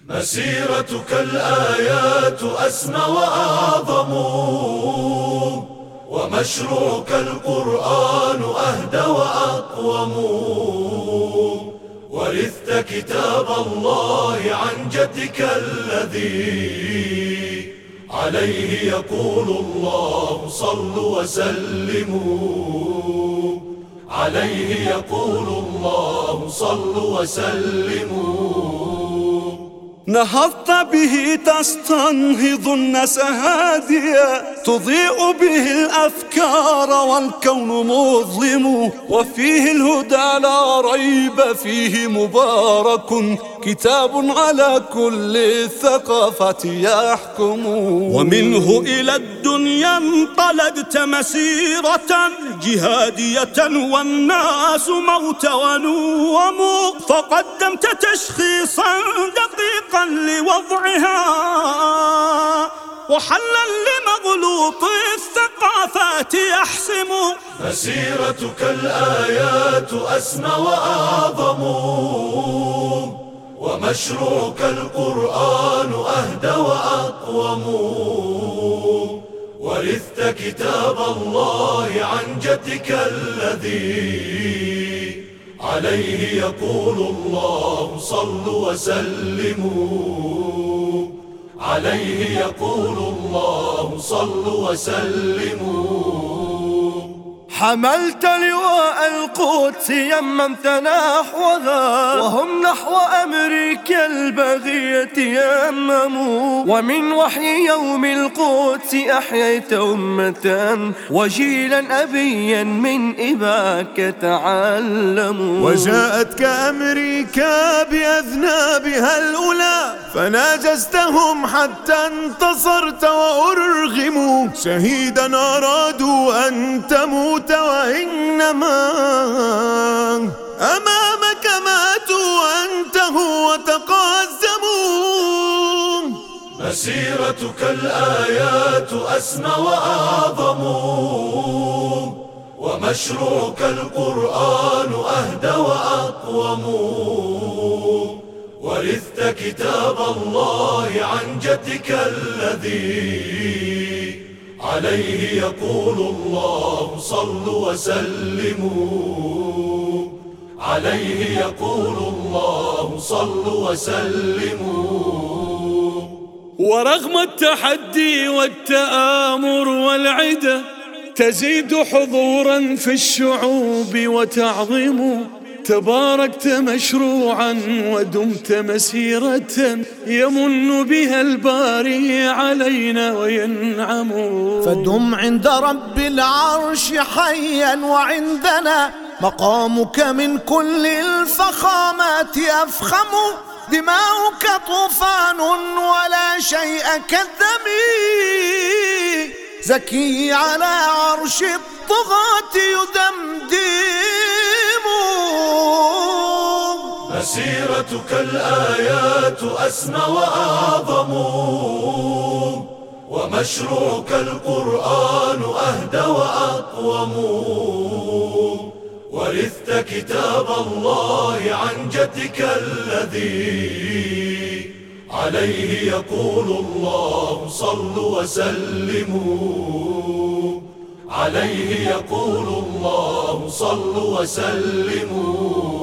مسيرتك الآيات أسمى وأعظم، ومشروعك القرآن أهدى وأقوم. ورثت كتاب الله عن جدك الذي عليه يقول الله صلوا وسلموا، عليه يقول الله صلوا وسلموا. نهضت به تستنهض الناس هاديا، تضيء به الأفكار والكون مظلم، وفيه الهدى لا ريب فيه مبارك، كتاب على كل الثقافات يحكم. ومنه إلى الدنيا انطلقت مسيرة جهادية والناس موت ونوم، فقدمت تشخيصا دقيقا لوضعها وحلا لمغلوط الثقافات يحسم. مسيرتك الآيات أسمى وأعظم، ومشروعك القرآن أهدى وأقوم. ورثت كتاب الله عن جدك الذي عليه يقول الله صلوا وسلموا، عليه يقول الله صلوا وسلموا. حملت لواء القدس يممت نحوها، وهم نحو أمريكا البغية يمموا. ومن وحي يوم القدس أحييت أمة، وجيلا أبيا من إباك تعلموا. وجاءتك أمريكا بأذنابها الأولى، فناجزتهم حتى انتصرت وأرغموا. شهيدا أرادوا أن تموت وإنما أمامك ماتوا وانتهوا وتقاسموا. مسيرتك الآيات أسمى وأعظم، ومشروعك القرآن أهدى وأقوم. ورثت كتاب الله عن جدك الذي عليه يقول الله صلوا وسلموا، عليه يقول الله صلوا وسلموا. ورغم التحدي والتآمر والعدة تزيد حضورا في الشعوب وتعظم. تباركت مشروعا ودمت مسيرة يمن بها الباري علينا وينعم. فدم عند رب العرش حيا، وعندنا مقامك من كل الفخامات أفخم. دماؤك طوفان ولا شيء كالدم، زكي على عرش الطغاة يدمدم. مسيرتك الآيات أسمى وأعظم، ومشروعك القرآن أهدى وأقوم. ورثت كتاب الله عن جدك الذي عليه يقول الله صلوا وسلموا، عليه يقول الله صلوا وسلموا.